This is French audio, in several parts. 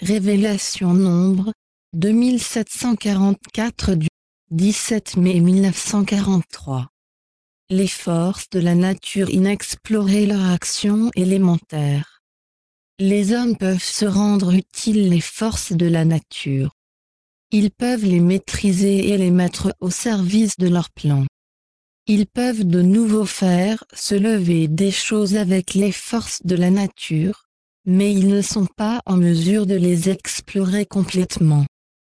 Révélation Nombre, 2744 du 17 mai 1943. Les forces de la nature inexplorées, leur action élémentaire. Les hommes peuvent se rendre utiles les forces de la nature. Ils peuvent les maîtriser et les mettre au service de leur plan. Ils peuvent de nouveau faire se lever des choses avec les forces de la nature, mais ils ne sont pas en mesure de les explorer complètement.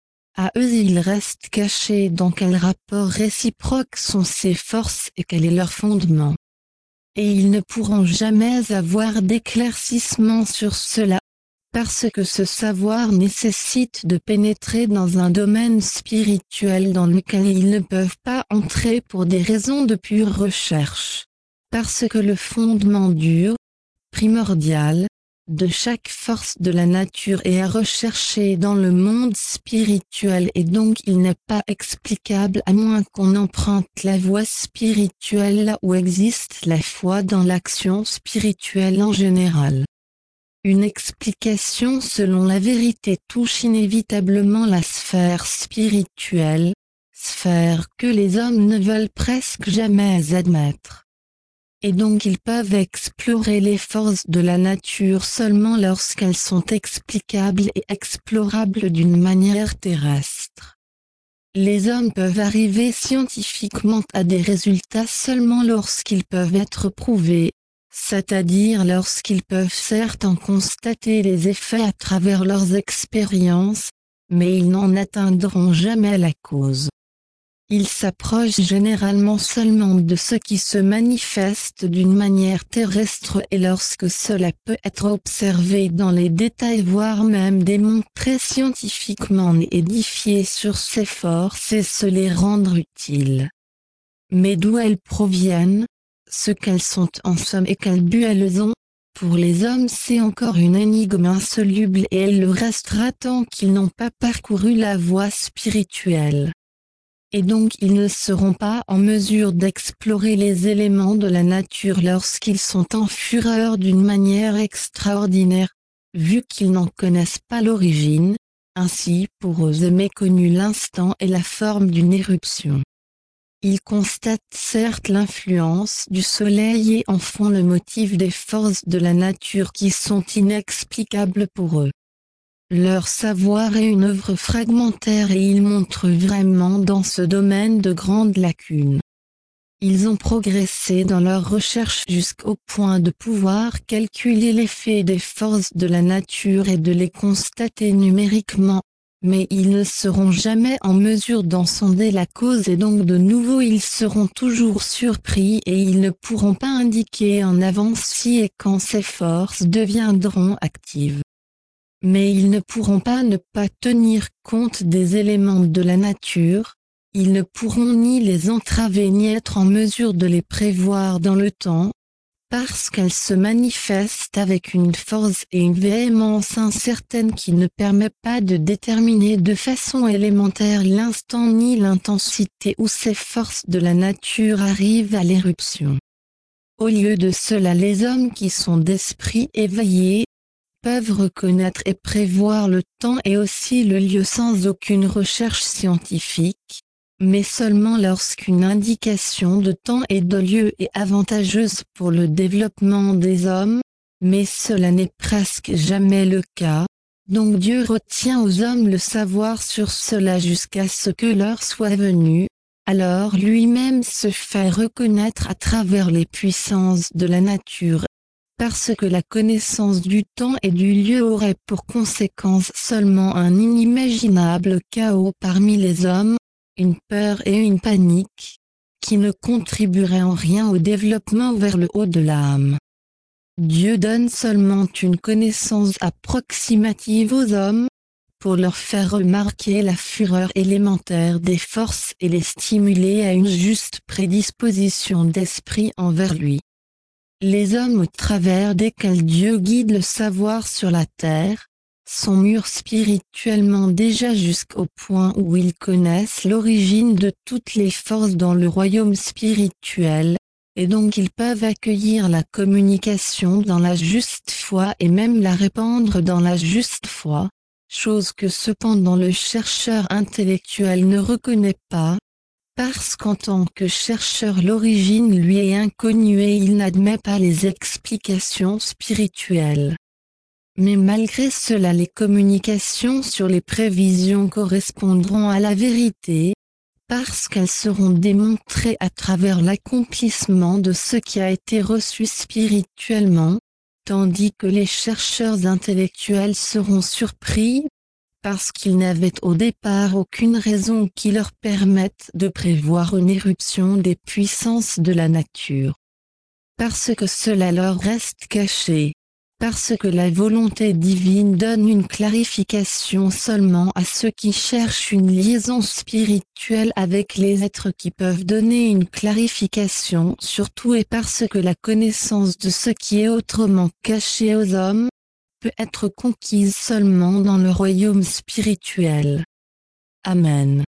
À eux il reste caché dans quel rapport réciproque sont ces forces et quel est leur fondement. Et ils ne pourront jamais avoir d'éclaircissement sur cela, parce que ce savoir nécessite de pénétrer dans un domaine spirituel dans lequel ils ne peuvent pas entrer pour des raisons de pure recherche. Parce que le fondement dur, primordial, de chaque force de la nature est à rechercher dans le monde spirituel et donc il n'est pas explicable à moins qu'on emprunte la voie spirituelle là où existe la foi dans l'action spirituelle en général. Une explication selon la vérité touche inévitablement la sphère spirituelle, sphère que les hommes ne veulent presque jamais admettre. Et donc ils peuvent explorer les forces de la nature seulement lorsqu'elles sont explicables et explorables d'une manière terrestre. Les hommes peuvent arriver scientifiquement à des résultats seulement lorsqu'ils peuvent être prouvés, c'est-à-dire lorsqu'ils peuvent certes en constater les effets à travers leurs expériences, mais ils n'en atteindront jamais la cause. Ils s'approchent généralement seulement de ce qui se manifeste d'une manière terrestre et lorsque cela peut être observé dans les détails voire même démontré scientifiquement et édifié sur ces forces et se les rendre utiles. Mais d'où elles proviennent, ce qu'elles sont en somme et quel but elles ont, pour les hommes c'est encore une énigme insoluble et elle le restera tant qu'ils n'ont pas parcouru la voie spirituelle. Et donc ils ne seront pas en mesure d'explorer les éléments de la nature lorsqu'ils sont en fureur d'une manière extraordinaire, vu qu'ils n'en connaissent pas l'origine, ainsi pour eux est méconnu l'instant et la forme d'une éruption. Ils constatent certes l'influence du soleil et en font le motif des forces de la nature qui sont inexplicables pour eux. Leur savoir est une œuvre fragmentaire et ils montrent vraiment dans ce domaine de grandes lacunes. Ils ont progressé dans leur recherche jusqu'au point de pouvoir calculer l'effet des forces de la nature et de les constater numériquement, mais ils ne seront jamais en mesure d'en sonder la cause et donc de nouveau ils seront toujours surpris et ils ne pourront pas indiquer en avance si et quand ces forces deviendront actives. Mais ils ne pourront pas ne pas tenir compte des éléments de la nature, ils ne pourront ni les entraver ni être en mesure de les prévoir dans le temps, parce qu'elles se manifestent avec une force et une véhémence incertaine qui ne permet pas de déterminer de façon élémentaire l'instant ni l'intensité où ces forces de la nature arrivent à l'éruption. Au lieu de cela, les hommes qui sont d'esprit éveillé, peuvent reconnaître et prévoir le temps et aussi le lieu sans aucune recherche scientifique, mais seulement lorsqu'une indication de temps et de lieu est avantageuse pour le développement des hommes, mais cela n'est presque jamais le cas, donc Dieu retient aux hommes le savoir sur cela jusqu'à ce que l'heure soit venue, alors lui-même se fait reconnaître à travers les puissances de la nature. Parce que la connaissance du temps et du lieu aurait pour conséquence seulement un inimaginable chaos parmi les hommes, une peur et une panique, qui ne contribueraient en rien au développement vers le haut de l'âme. Dieu donne seulement une connaissance approximative aux hommes, pour leur faire remarquer la fureur élémentaire des forces et les stimuler à une juste prédisposition d'esprit envers lui. Les hommes au travers desquels Dieu guide le savoir sur la terre, sont mûrs spirituellement déjà jusqu'au point où ils connaissent l'origine de toutes les forces dans le royaume spirituel, et donc ils peuvent accueillir la communication dans la juste foi et même la répandre dans la juste foi, chose que cependant le chercheur intellectuel ne reconnaît pas, parce qu'en tant que chercheur l'origine lui est inconnue et il n'admet pas les explications spirituelles. Mais malgré cela les communications sur les prévisions correspondront à la vérité, parce qu'elles seront démontrées à travers l'accomplissement de ce qui a été reçu spirituellement, tandis que les chercheurs intellectuels seront surpris, parce qu'ils n'avaient au départ aucune raison qui leur permette de prévoir une éruption des puissances de la nature. Parce que cela leur reste caché. Parce que la volonté divine donne une clarification seulement à ceux qui cherchent une liaison spirituelle avec les êtres qui peuvent donner une clarification surtout et parce que la connaissance de ce qui est autrement caché aux hommes, peut être conquise seulement dans le royaume spirituel. Amen.